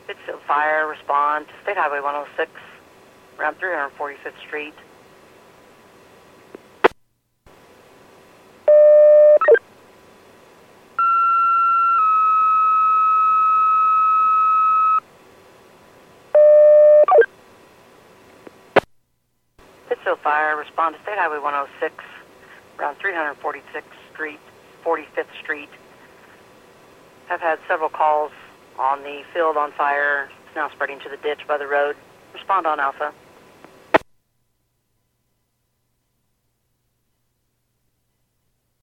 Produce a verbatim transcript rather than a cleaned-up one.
Pittsfield Fire, respond to State Highway one oh six, around three forty-fifth Street. Pittsfield Fire, respond to State Highway one oh six, around three forty-sixth Street, forty-fifth Street. I've had several calls on the field on fire. It's now spreading to the ditch by the road. Respond on Alpha.